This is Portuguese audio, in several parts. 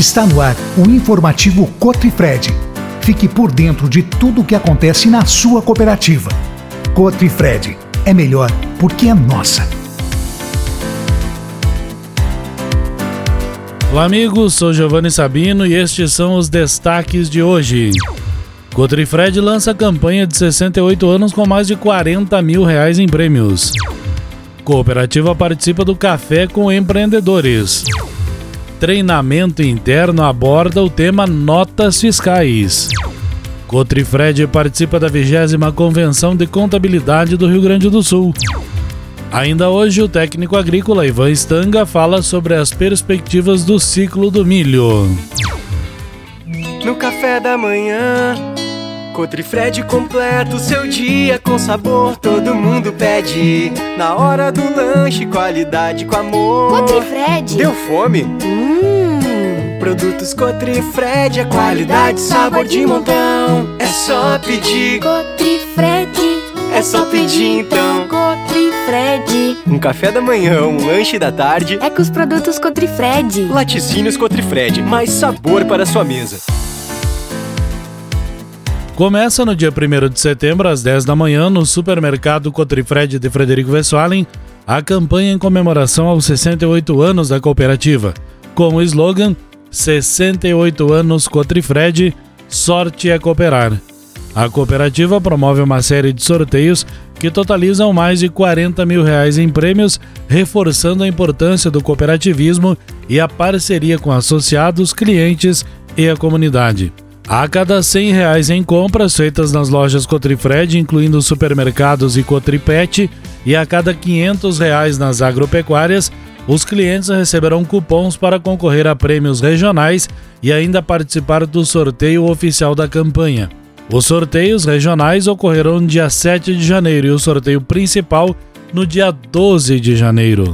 Está no ar o informativo Cotrifred. Fique por dentro de tudo o que acontece na sua cooperativa. Cotrifred é melhor porque é nossa. Olá amigos, sou Giovanni Sabino e estes são os destaques de hoje. Cotrifred lança campanha de 68 anos com mais de R$40 mil em prêmios. Cooperativa participa do Café com Empreendedores. Treinamento interno aborda o tema Notas Fiscais. Cotrifred participa da 20ª Convenção de Contabilidade do Rio Grande do Sul. Ainda hoje, o técnico agrícola Ivan Stanga fala sobre as perspectivas do ciclo do milho. No café da manhã, Cotrifred completa o seu dia com sabor, todo mundo pede. Na hora do lanche, qualidade com amor. Cotrifred. Deu fome? Produtos Cotrifred, a qualidade, sabor de montão. É só pedir. Cotrifred. É só pedir então. Cotrifred. Um café da manhã, um lanche da tarde. É com os produtos Cotrifred. Laticínios Cotrifred, mais sabor para a sua mesa. Começa no dia 1º de setembro, às 10 da manhã, no supermercado Cotrifred de Frederico Westphalen, a campanha em comemoração aos 68 anos da cooperativa, com o slogan 68 anos Cotrifred, sorte é cooperar. A cooperativa promove uma série de sorteios que totalizam mais de R$40 mil em prêmios, reforçando a importância do cooperativismo e a parceria com associados, clientes e a comunidade. A cada R$100 em compras feitas nas lojas Cotrifred, incluindo supermercados e Cotripet, e a cada R$500 nas agropecuárias, os clientes receberão cupons para concorrer a prêmios regionais e ainda participar do sorteio oficial da campanha. Os sorteios regionais ocorrerão no dia 7 de janeiro e o sorteio principal no dia 12 de janeiro.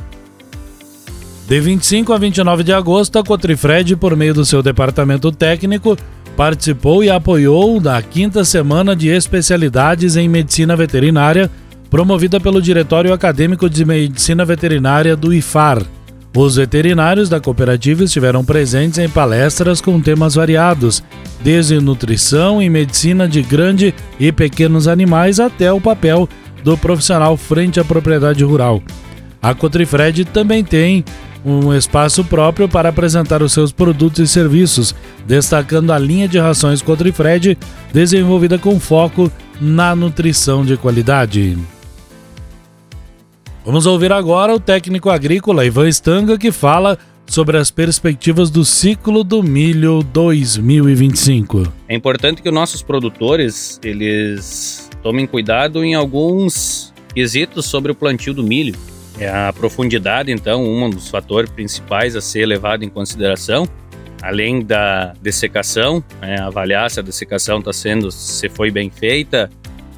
De 25 a 29 de agosto, a Cotrifred, por meio do seu departamento técnico, participou e apoiou da 5ª Semana de Especialidades em Medicina Veterinária, promovida pelo Diretório Acadêmico de Medicina Veterinária do IFAR. Os veterinários da cooperativa estiveram presentes em palestras com temas variados, desde nutrição e medicina de grande e pequenos animais até o papel do profissional frente à propriedade rural. A Cotrifred também tem um espaço próprio para apresentar os seus produtos e serviços, destacando a linha de rações Cotrifred, desenvolvida com foco na nutrição de qualidade. Vamos ouvir agora o técnico agrícola Ivan Stanga, que fala sobre as perspectivas do ciclo do milho 2025. É importante que os nossos produtores eles tomem cuidado em alguns quesitos sobre o plantio do milho. A profundidade, então, um dos fatores principais a ser levado em consideração, além da dessecação, avaliar se a dessecação se foi bem feita,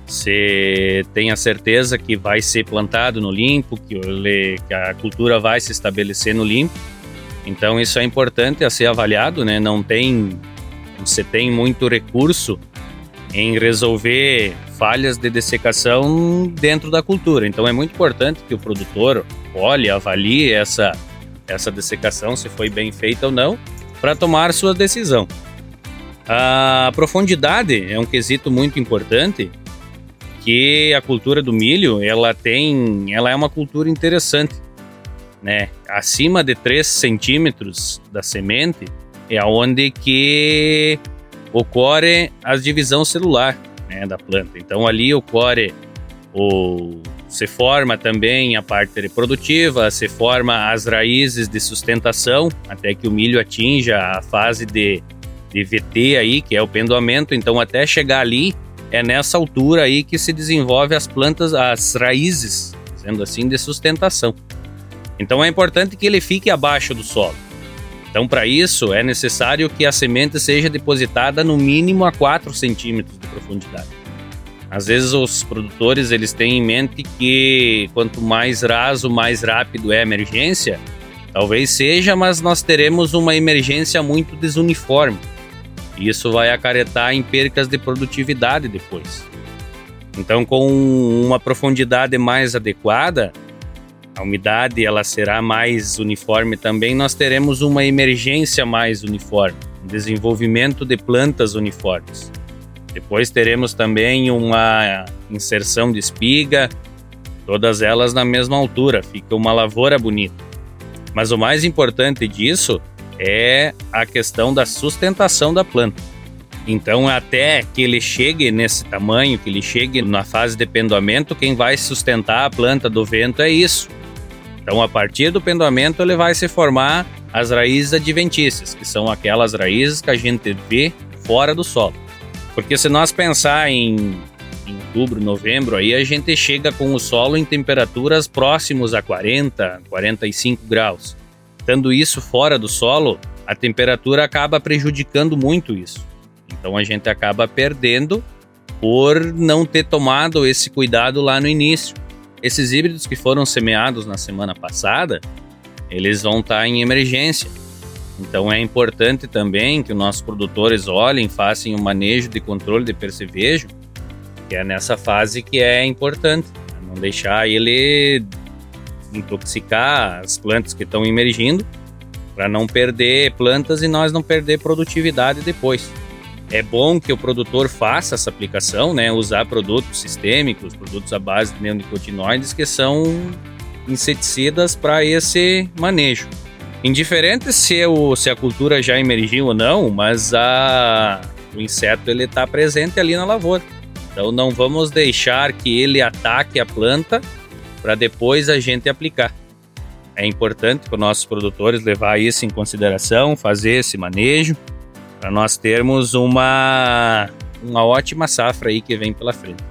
se tem a certeza que vai ser plantado no limpo, que a cultura vai se estabelecer no limpo. Então isso é importante a ser avaliado, né? Não se tem muito recurso em resolver falhas de dessecação dentro da cultura. Então é muito importante que o produtor olhe, avalie essa dessecação, se foi bem feita ou não, para tomar sua decisão. A profundidade é um quesito muito importante, que a cultura do milho ela é uma cultura interessante, né? Acima de 3 centímetros da semente é onde que ocorre a divisão celular, né, da planta. Então ali ocorre se forma também a parte reprodutiva, se forma as raízes de sustentação até que o milho atinja a fase de VT aí, que é o pendoamento. Então até chegar ali é nessa altura aí que se desenvolve as plantas, as raízes, sendo assim, de sustentação. Então é importante que ele fique abaixo do solo. Então para isso é necessário que a semente seja depositada no mínimo a 4 centímetros de profundidade. Às vezes os produtores eles têm em mente que quanto mais raso, mais rápido é a emergência. Talvez seja, mas nós teremos uma emergência muito desuniforme. Isso vai acarretar em percas de produtividade depois. Então, com uma profundidade mais adequada, a umidade ela será mais uniforme também, nós teremos uma emergência mais uniforme, um desenvolvimento de plantas uniformes. Depois teremos também uma inserção de espiga, todas elas na mesma altura, fica uma lavoura bonita. Mas o mais importante disso é a questão da sustentação da planta. Então, até que ele chegue nesse tamanho, que ele chegue na fase de pendoamento, quem vai sustentar a planta do vento é isso. Então, a partir do pendoamento, ele vai se formar as raízes adventícias, que são aquelas raízes que a gente vê fora do solo. Porque se nós pensar em outubro, novembro, aí a gente chega com o solo em temperaturas próximos a 40, 45 graus. Estando isso fora do solo, a temperatura acaba prejudicando muito isso. Então a gente acaba perdendo por não ter tomado esse cuidado lá no início. Esses híbridos que foram semeados na semana passada, eles vão estar em emergência. Então é importante também que os nossos produtores olhem, façam um manejo de controle de percevejo, que é nessa fase que é importante. Não deixar ele intoxicar as plantas que estão emergindo, para não perder plantas e nós não perder produtividade depois. É bom que o produtor faça essa aplicação, né? Usar produtos sistêmicos, produtos à base de neonicotinoides, que são inseticidas para esse manejo. Indiferente se a cultura já emergiu ou não, mas o inseto ele está presente ali na lavoura. Então não vamos deixar que ele ataque a planta para depois a gente aplicar. É importante para os nossos produtores levar isso em consideração, fazer esse manejo, para nós termos uma ótima safra aí que vem pela frente.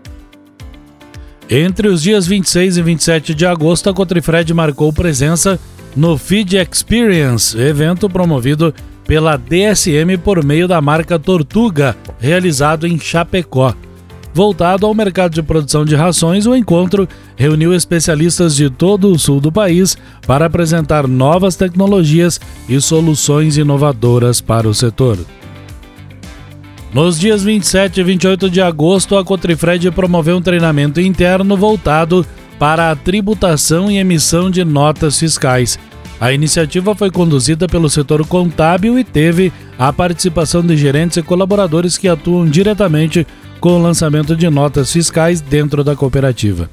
Entre os dias 26 e 27 de agosto, a Cotrifred marcou presença no Feed Experience, evento promovido pela DSM por meio da marca Tortuga, realizado em Chapecó. Voltado ao mercado de produção de rações, o encontro reuniu especialistas de todo o sul do país para apresentar novas tecnologias e soluções inovadoras para o setor. Nos dias 27 e 28 de agosto, a Cotrifred promoveu um treinamento interno voltado para a tributação e emissão de notas fiscais. A iniciativa foi conduzida pelo setor contábil e teve a participação de gerentes e colaboradores que atuam diretamente com o lançamento de notas fiscais dentro da cooperativa.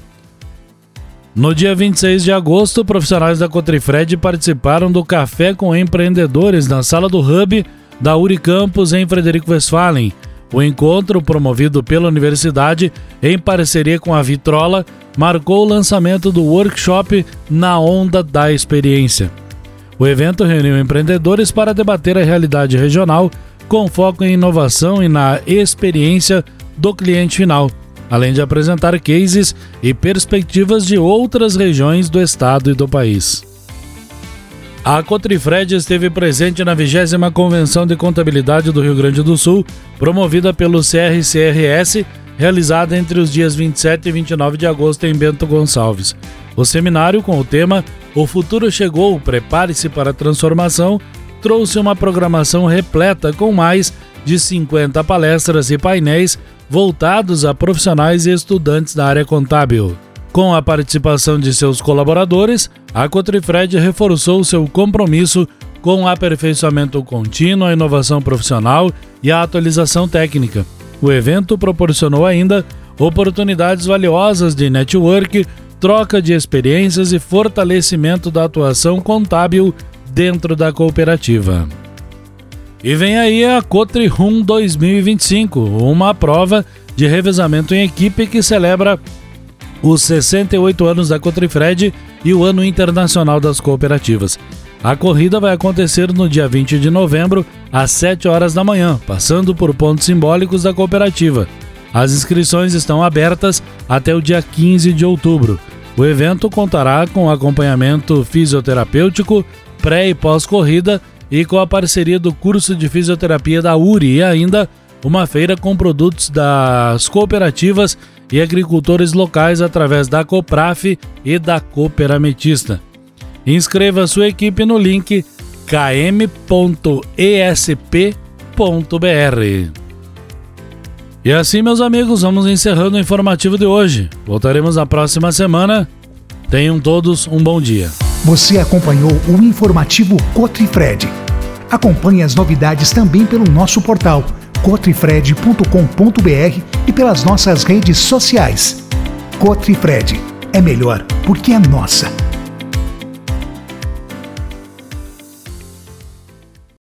No dia 26 de agosto, profissionais da Cotrifred participaram do Café com Empreendedores na sala do Hub da Unicampus em Frederico Westphalen. O encontro, promovido pela universidade em parceria com a Vitrola, marcou o lançamento do workshop Na Onda da Experiência. O evento reuniu empreendedores para debater a realidade regional com foco em inovação e na experiência do cliente final, além de apresentar cases e perspectivas de outras regiões do estado e do país. A Cotrifred esteve presente na 20ª Convenção de Contabilidade do Rio Grande do Sul, promovida pelo CRCRS, realizada entre os dias 27 e 29 de agosto em Bento Gonçalves. O seminário, com o tema O Futuro Chegou, Prepare-se para a Transformação, trouxe uma programação repleta com mais de 50 palestras e painéis voltados a profissionais e estudantes da área contábil. Com a participação de seus colaboradores, a Cotrifred reforçou seu compromisso com o aperfeiçoamento contínuo, a inovação profissional e a atualização técnica. O evento proporcionou ainda oportunidades valiosas de network, troca de experiências e fortalecimento da atuação contábil dentro da cooperativa. E vem aí a Cotri-Rum 2025, uma prova de revezamento em equipe que celebra os 68 anos da Cotrifred e o Ano Internacional das Cooperativas. A corrida vai acontecer no dia 20 de novembro, às 7 horas da manhã, passando por pontos simbólicos da cooperativa. As inscrições estão abertas até o dia 15 de outubro. O evento contará com acompanhamento fisioterapêutico, pré- e pós-corrida e com a parceria do curso de fisioterapia da URI e ainda uma feira com produtos das cooperativas e agricultores locais através da Copraf e da Cooperametista. Inscreva sua equipe no link km.esp.br. E assim, meus amigos, vamos encerrando o informativo de hoje. Voltaremos na próxima semana. Tenham todos um bom dia. Você acompanhou o informativo Cotrifred. Acompanhe as novidades também pelo nosso portal cotrifred.com.br e pelas nossas redes sociais. Cotrifred é melhor porque é nossa.